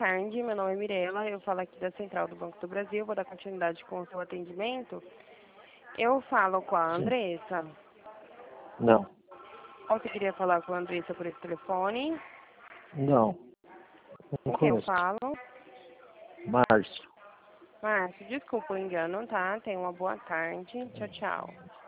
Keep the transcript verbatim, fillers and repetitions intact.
tarde, meu nome é Mirela, eu falo aqui da Central do Banco do Brasil, vou dar continuidade com o seu atendimento. Eu falo com a Sim. Andressa. Não. Ou você queria falar com a Andressa por esse telefone? Não. Não Com quem eu conheço. falo? Márcio. Márcio, desculpa o engano, tá? Tenha uma boa tarde. Tchau, tchau.